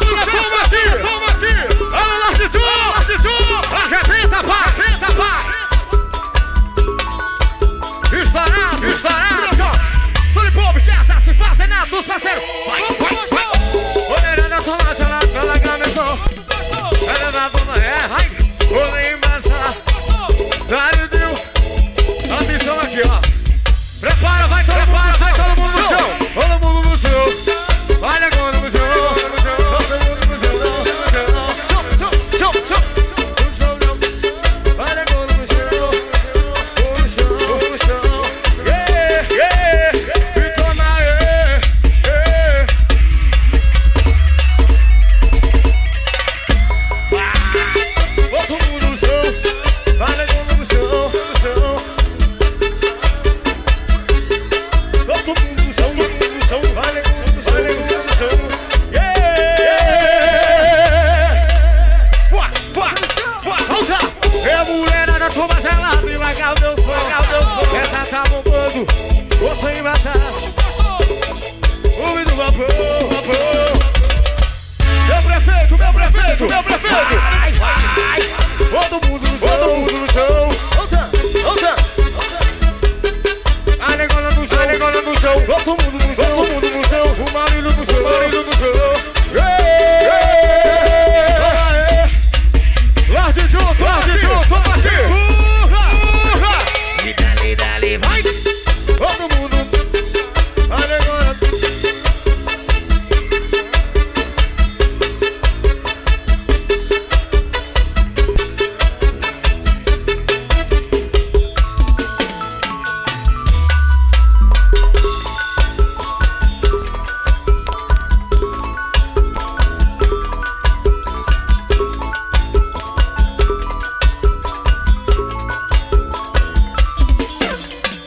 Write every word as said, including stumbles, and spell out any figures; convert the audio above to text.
toma, toma aqui, toma aqui. Olha lá, Tiju, Tiju. Arrebenta, vai, arrebenta, vai. Disparado, disparado. Tudo povo, que essa se faz, né, dos parceiros. Vai, vai, vai. Olha na toma, já na tela, começou. Olha na toma, é, vai. Olha embaixo. Dá-lhe, deu. A missão aqui, ó. Prepara, vai todo mundo, vai todo mundo no chão. Todo mundo no chão. Vai agora no chão. Todo mundo no chão. Chão, chão, chão. Vai agora no chão. No chão, no chão. Yeah, yeah. E toma, yeah, yeah. Todo mundo no chão. Vai agora no chão, no chão. Todo mundo no chão, todo mundo no chão. Vai agora no chão, no chão. Yeah. Fua, fua, fua, volta. É a mulherada toma gelada e largar o meu som, largar o meu som. Essa tá bombando, vou sem embaçar. O do vapor, vapor. Meu prefeito, meu prefeito, meu prefeito. Vai, vai. Todo mundo no chão, todo mundo no chão. Volta, volta. A negona no chão, a negona no chão. Todo mundo no chão, todo mundo no chão. O marido no chão, o marido no chão.